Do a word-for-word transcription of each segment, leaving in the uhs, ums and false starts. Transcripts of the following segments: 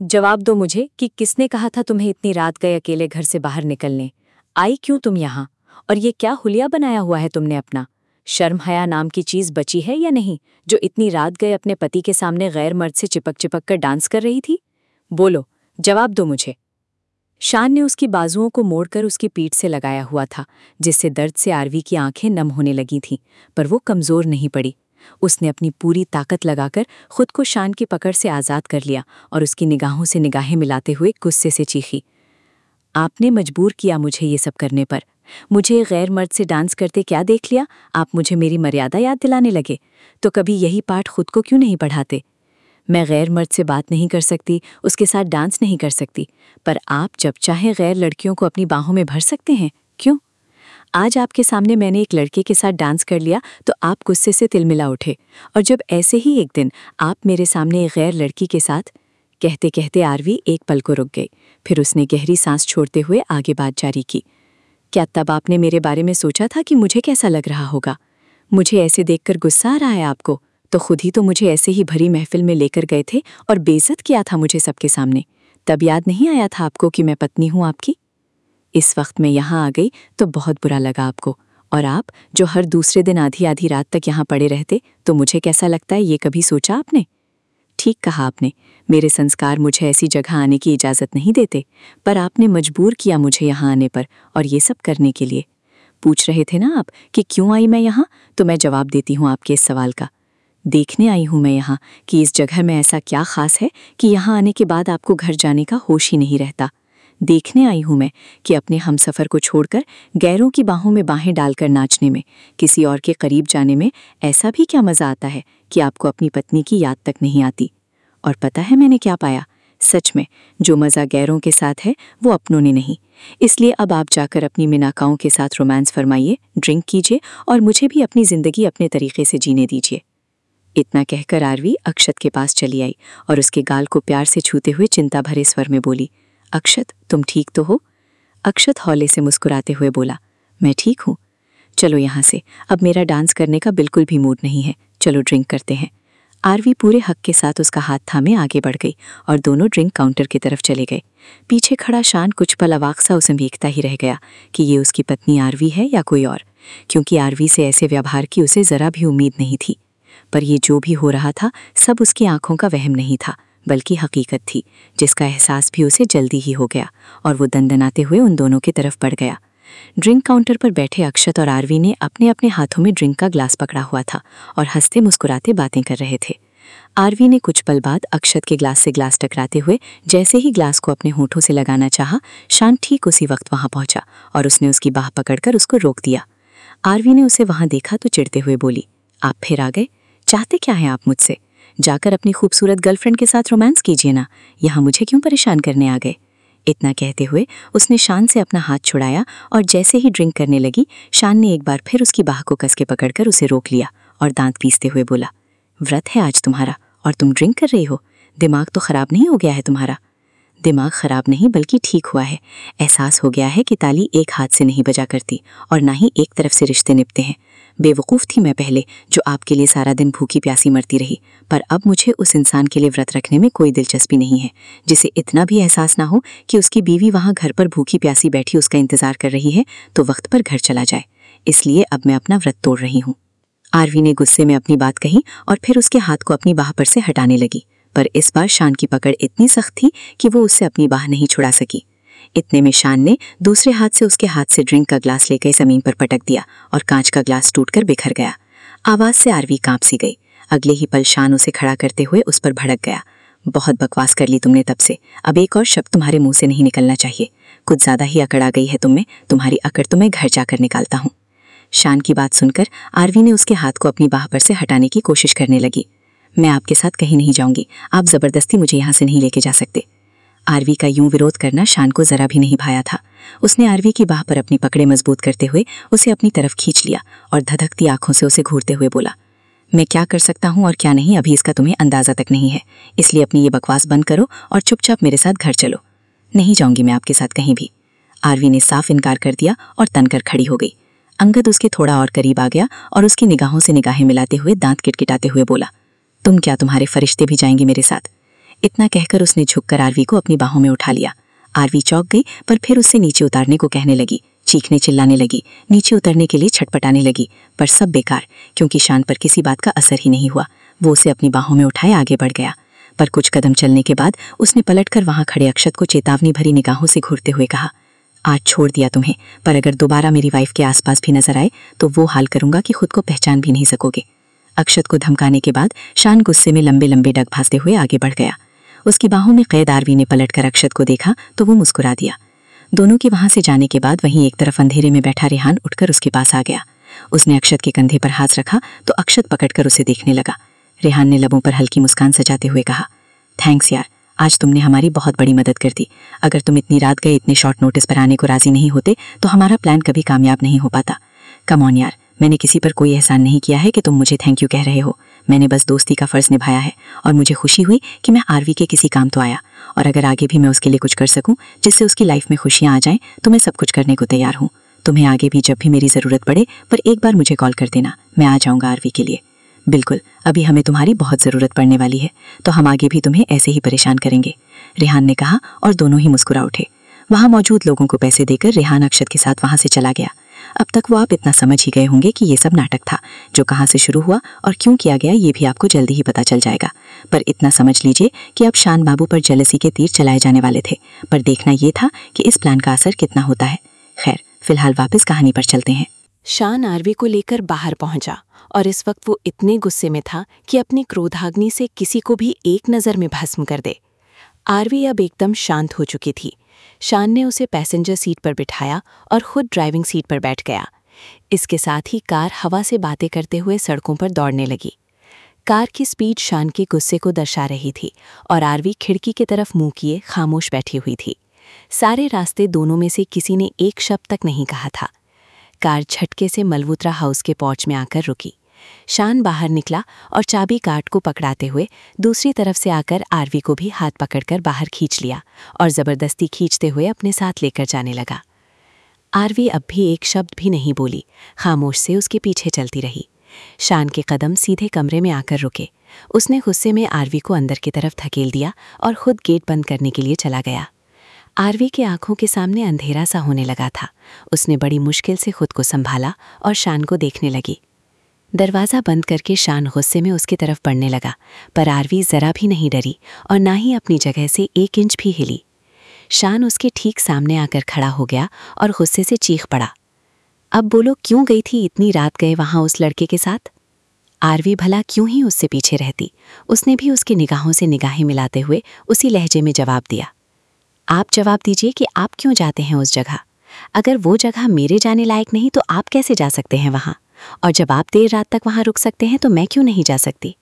जवाब दो मुझे कि किसने कहा था तुम्हें इतनी रात गए अकेले घर से बाहर निकलने? आई क्यों तुम यहाँ? और ये क्या हुलिया बनाया हुआ है तुमने अपना? शर्म हया नाम की चीज बची है या नहीं, जो इतनी रात गए अपने पति के सामने गैर मर्द से चिपक चिपक कर डांस कर रही थी? बोलो, जवाब दो मुझे। शान ने उसकी बाजुओं को मोड़कर उसकी पीठ से लगाया हुआ था, जिससे दर्द से आरवी की आंखें नम होने लगी थीं, पर वो कमजोर नहीं पड़ी। उसने अपनी पूरी ताकत लगाकर खुद को शान की पकड़ से आज़ाद कर लिया और उसकी निगाहों से निगाहें मिलाते हुए गुस्से से चीखी, आपने मजबूर किया मुझे ये सब करने पर। मुझे गैर मर्द से डांस करते क्या देख लिया? आप मुझे मेरी मर्यादा याद दिलाने लगे? तो कभी यही पाठ खुद को क्यों नहीं पढ़ाते? मैं गैर मर्द से बात नहीं कर सकती, उसके साथ डांस नहीं कर सकती, पर आप जब चाहे गैर लड़कियों को अपनी बाहों में भर सकते हैं, क्यों? आज आपके सामने मैंने एक लड़के के साथ डांस कर लिया तो आप गुस्से से तिलमिला उठे, और जब ऐसे ही एक दिन आप मेरे सामने एक गैर लड़की के साथ। कहते कहते आरवी एक पल को रुक गई, फिर उसने गहरी सांस छोड़ते हुए आगे बात जारी की। क्या तब आपने मेरे बारे में सोचा था कि मुझे कैसा लग रहा होगा? मुझे ऐसे देखकर गुस्सा आ रहा है आपको? तो खुद ही तो मुझे ऐसे ही भरी महफिल में लेकर गए थे और बेइज्जत किया था मुझे सबके सामने। तब याद नहीं आया था आपको कि मैं पत्नी हूं आपकी? इस वक्त मैं यहाँ आ गई तो बहुत बुरा लगा आपको, और आप जो हर दूसरे दिन आधी आधी रात तक यहाँ पड़े रहते तो मुझे कैसा लगता है ये कभी सोचा आपने? ठीक कहा आपने, मेरे संस्कार मुझे ऐसी जगह आने की इजाज़त नहीं देते, पर आपने मजबूर किया मुझे यहाँ आने पर, और ये सब करने के लिए। पूछ रहे थे ना आप कि क्यों आई मैं यहाँ, तो मैं जवाब देती हूँ आपके इस सवाल का। देखने आई हूँ मैं यहाँ कि इस जगह में ऐसा क्या खास है कि यहाँ आने के बाद आपको घर जाने का होश ही नहीं रहता। देखने आई हूँ मैं कि अपने हमसफ़र को छोड़कर गैरों की बाहों में बाहें डालकर नाचने में, किसी और के करीब जाने में ऐसा भी क्या मज़ा आता है कि आपको अपनी पत्नी की याद तक नहीं आती। और पता है मैंने क्या पाया? सच में जो मज़ा गैरों के साथ है वो अपनों ने नहीं। इसलिए अब आप जाकर अपनी मिनाकाओं के साथ रोमांस फरमाइए, ड्रिंक कीजिए और मुझे भी अपनी ज़िंदगी अपने तरीके से जीने दीजिए। इतना कहकर आरवी अक्षत के पास चली आई और उसके गाल को प्यार से छूते हुए चिंता भरे स्वर में बोली, अक्षत, तुम ठीक तो हो? अक्षत हौले से मुस्कुराते हुए बोला, मैं ठीक हूँ। चलो यहाँ से, अब मेरा डांस करने का बिल्कुल भी मूड नहीं है, चलो ड्रिंक करते हैं। आरवी पूरे हक के साथ उसका हाथ थामे आगे बढ़ गई और दोनों ड्रिंक काउंटर की तरफ चले गए। पीछे खड़ा शान कुछ पल अवाक सा उसे भीगता ही रह गया कि ये उसकी पत्नी आरवी है या कोई और, क्योंकि आरवी से ऐसे व्यवहार की उसे जरा भी उम्मीद नहीं थी। पर ये जो भी हो रहा था सब उसकी आंखों का वहम नहीं था, बल्कि हकीकत थी, जिसका एहसास भी उसे जल्दी ही हो गया, और वो दंदनाते हुए उन दोनों की तरफ बढ़ गया। ड्रिंक काउंटर पर बैठे अक्षत और आरवी ने अपने अपने हाथों में ड्रिंक का ग्लास पकड़ा हुआ था और हंसते मुस्कुराते बातें कर रहे थे। आरवी ने कुछ पल बाद अक्षत के ग्लास से ग्लास टकराते हुए जैसे ही ग्लास को अपने होठों से लगाना चाहा, शान ठीक उसी वक्त वहां पहुंचा और उसने उसकी बाह पकड़कर उसको रोक दिया। आरवी ने उसे वहां देखा तो चिढ़ते हुए बोली, आप फिर आ गए? चाहते क्या हैं आप मुझसे? जाकर अपनी खूबसूरत गर्लफ्रेंड के साथ रोमांस कीजिए ना, यहाँ मुझे क्यों परेशान करने आ गए? इतना कहते हुए उसने शान से अपना हाथ छुड़ाया और जैसे ही ड्रिंक करने लगी, शान ने एक बार फिर उसकी बाह को कस के पकड़कर उसे रोक लिया और दांत पीसते हुए बोला, व्रत है आज तुम्हारा और तुम ड्रिंक कर रही हो? दिमाग तो खराब नहीं हो गया है तुम्हारा? दिमाग खराब नहीं बल्कि ठीक हुआ है। एहसास हो गया है कि ताली एक हाथ से नहीं बजा करती और ना ही एक तरफ से रिश्ते निभते हैं। बेवकूफ़ थी मैं पहले, जो आपके लिए सारा दिन भूखी प्यासी मरती रही, पर अब मुझे उस इंसान के लिए व्रत रखने में कोई दिलचस्पी नहीं है जिसे इतना भी एहसास ना हो कि उसकी बीवी वहाँ घर पर भूखी प्यासी बैठी उसका इंतजार कर रही है तो वक्त पर घर चला जाए। इसलिए अब मैं अपना व्रत तोड़ रही हूँ। आरवी ने गुस्से में अपनी बात कही और फिर उसके हाथ को अपनी बाह पर से हटाने लगी, पर इस बार शान की पकड़ इतनी सख्त थी कि वो उससे अपनी बाह नहीं छुड़ा सकी। इतने में शान ने दूसरे हाथ से उसके हाथ से ड्रिंक का ग्लास लेकर जमीन पर पटक दिया और कांच का ग्लास टूटकर बिखर गया। आवाज से आरवी कांप सी गई। अगले ही पल शान उसे खड़ा करते हुए उस पर भड़क गया, बहुत बकवास कर ली तुमने तब से, अब एक और शब्द तुम्हारे मुंह से नहीं निकलना चाहिए। कुछ ज्यादा ही अकड़ आ गई है तुम में, तुम्हारी अकड़ तो मैं घर जाकर निकालता हूँ। शान की बात सुनकर आरवी ने उसके हाथ को अपनी बाह पर से हटाने की कोशिश करने लगी। मैं आपके साथ कहीं नहीं जाऊंगी, आप जबरदस्ती मुझे यहाँ से नहीं लेके जा सकते। आरवी का यूं विरोध करना शान को जरा भी नहीं भाया था। उसने आरवी की बाह पर अपनी पकड़े मजबूत करते हुए उसे अपनी तरफ खींच लिया और धधकती आंखों से उसे घूरते हुए बोला, मैं क्या कर सकता हूँ और क्या नहीं अभी इसका तुम्हें अंदाजा तक नहीं है, इसलिए अपनी ये बकवास बंद करो और चुपचाप मेरे साथ घर चलो। नहीं जाऊंगी मैं आपके साथ कहीं भी। आरवी ने साफ इनकार कर दिया और तनकर खड़ी हो गई। अंगद उसके थोड़ा और करीब आ गया और उसकी निगाहों से निगाहें मिलाते हुए दांत किटकिटाते हुए बोला, तुम क्या, तुम्हारे फरिश्ते भी जाएंगे मेरे साथ? इतना कहकर उसने झुककर आरवी को अपनी बाहों में उठा लिया। आरवी चौंक गई, पर फिर उससे नीचे उतारने को कहने लगी। चीखने चिल्लाने लगी, नीचे उतरने के लिए छटपटाने लगी, पर सब बेकार, क्योंकि शान पर किसी बात का असर ही नहीं हुआ। वो उसे अपनी बाहों में उठाए आगे बढ़ गया। पर कुछ कदम चलने के बाद उसने पलटकर वहां खड़े अक्षत को चेतावनी भरी निगाहों से घूरते हुए कहा, आज छोड़ दिया तुम्हें, पर अगर दोबारा मेरी वाइफ के आसपास भी नजर आए तो वो हाल करूंगा कि खुद को पहचान भी नहीं सकोगे। अक्षत को धमकाने के बाद शान गुस्से में लंबे लंबे डग भांसते हुए आगे बढ़ गया। उसकी बाहों में कैद आरवी ने पलटकर अक्षत को देखा तो वो मुस्कुरा दिया। दोनों के वहां से जाने के बाद वहीं एक तरफ अंधेरे में बैठा रेहान उठकर उसके पास आ गया। उसने अक्षत के कंधे पर हाथ रखा तो अक्षत पकड़कर उसे देखने लगा। रेहान ने लबों पर हल्की मुस्कान सजाते हुए कहा, थैंक्स यार, आज तुमने हमारी बहुत बड़ी मदद कर दी। अगर तुम इतनी रात गए इतने शॉर्ट नोटिस पर आने को राजी नहीं होते तो हमारा प्लान कभी कामयाब नहीं हो पाता। कम ऑन यार, मैंने किसी पर कोई एहसान नहीं किया है कि तुम मुझे थैंक यू कह रहे हो। मैंने बस दोस्ती का फर्ज निभाया है और मुझे खुशी हुई कि मैं आरवी के किसी काम तो आया, और अगर आगे भी मैं उसके लिए कुछ कर सकूं जिससे उसकी लाइफ में खुशियां आ जाएं तो मैं सब कुछ करने को तैयार हूं। तुम्हें आगे भी जब भी मेरी ज़रूरत पड़े पर एक बार मुझे कॉल कर देना, मैं आ जाऊंगा आरवी के लिए। बिल्कुल, अभी हमें तुम्हारी बहुत ज़रूरत पड़ने वाली है, तो हम आगे भी तुम्हें ऐसे ही परेशान करेंगे, रेहान ने कहा और दोनों ही मुस्कुरा उठे। वहां मौजूद लोगों को पैसे देकर रेहान अक्षत के साथ वहां से चला गया। अब तक वो आप इतना समझ ही गए होंगे कि ये सब नाटक था। जो कहाँ से शुरू हुआ और क्यों किया गया ये भी आपको जल्दी ही पता चल जाएगा। पर इतना समझ लीजिए कि अब शान बाबू पर जेलसी के तीर चलाए जाने वाले थे, पर देखना ये था कि इस प्लान का असर कितना होता है। खैर, फिलहाल वापस कहानी पर चलते हैं। शान आरवी को लेकर बाहर पहुंचा और इस वक्त वो इतने गुस्से में था कि अपनी क्रोधाग्नि से किसी को भी एक नज़र में भस्म कर दे। आरवी अब एकदम शांत हो चुकी थी। शान ने उसे पैसेंजर सीट पर बिठाया और खुद ड्राइविंग सीट पर बैठ गया। इसके साथ ही कार हवा से बातें करते हुए सड़कों पर दौड़ने लगी। कार की स्पीड शान के गुस्से को दर्शा रही थी और आरवी खिड़की की तरफ मुंह किए खामोश बैठी हुई थी। सारे रास्ते दोनों में से किसी ने एक शब्द तक नहीं कहा था। कार झटके से मलहूत्रा हाउस के पोर्च में आकर रुकी। शान बाहर निकला और चाबी कार्ड को पकड़ाते हुए दूसरी तरफ से आकर आरवी को भी हाथ पकड़कर बाहर खींच लिया और ज़बरदस्ती खींचते हुए अपने साथ लेकर जाने लगा। आरवी अब भी एक शब्द भी नहीं बोली, खामोश से उसके पीछे चलती रही। शान के कदम सीधे कमरे में आकर रुके। उसने गुस्से में आरवी को अंदर की तरफ धकेल दिया और खुद गेट बंद करने के लिए चला गया। आरवी के आंखों के सामने अंधेरा सा होने लगा था। उसने बड़ी मुश्किल से खुद को संभाला और शान को देखने लगी। दरवाज़ा बंद करके शान गुस्से में उसकी तरफ बढ़ने लगा, पर आरवी ज़रा भी नहीं डरी और ना ही अपनी जगह से एक इंच भी हिली। शान उसके ठीक सामने आकर खड़ा हो गया और गुस्से से चीख पड़ा, अब बोलो, क्यों गई थी इतनी रात गए वहाँ उस लड़के के साथ? आरवी भला क्यों ही उससे पीछे रहती। उसने भी उसकी निगाहों से निगाहें मिलाते हुए उसी लहजे में जवाब दिया, आप जवाब दीजिए कि आप क्यों जाते हैं उस जगह? अगर वो जगह मेरे जाने लायक नहीं तो आप कैसे जा सकते हैं वहाँ? और जब आप देर रात तक वहाँ रुक सकते हैं तो मैं क्यों नहीं जा सकती?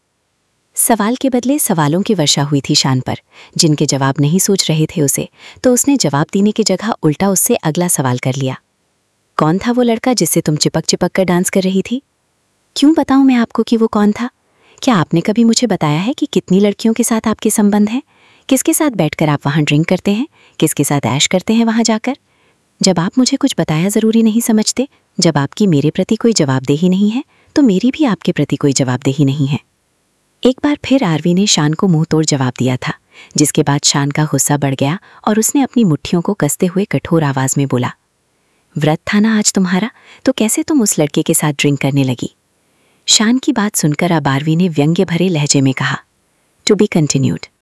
सवाल के बदले सवालों की वर्षा हुई थी शान पर, जिनके जवाब नहीं सोच रहे थे उसे, तो उसने जवाब देने की जगह उल्टा उससे अगला सवाल कर लिया, कौन था वो लड़का जिससे तुम चिपक चिपक कर डांस कर रही थी? क्यों बताऊं मैं आपको कि वो कौन था? क्या आपने कभी मुझे बताया है कि कितनी लड़कियों के साथ आपके संबंध हैं? किसके साथ बैठकर आप वहाँ ड्रिंक करते हैं? किसके साथ ऐश करते हैं वहाँ जाकर? जब आप मुझे कुछ बताया ज़रूरी नहीं समझते, जब आपकी मेरे प्रति कोई जवाबदेही नहीं है, तो मेरी भी आपके प्रति कोई जवाबदेही नहीं है। एक बार फिर आरवी ने शान को मुंह तोड़ जवाब दिया था, जिसके बाद शान का गुस्सा बढ़ गया और उसने अपनी मुट्ठियों को कसते हुए कठोर आवाज़ में बोला, व्रत था ना आज तुम्हारा, तो कैसे तुम उस लड़के के साथ ड्रिंक करने लगी? शान की बात सुनकर अब आरवी ने व्यंग्य भरे लहजे में कहा, टू बी कंटिन्यूड।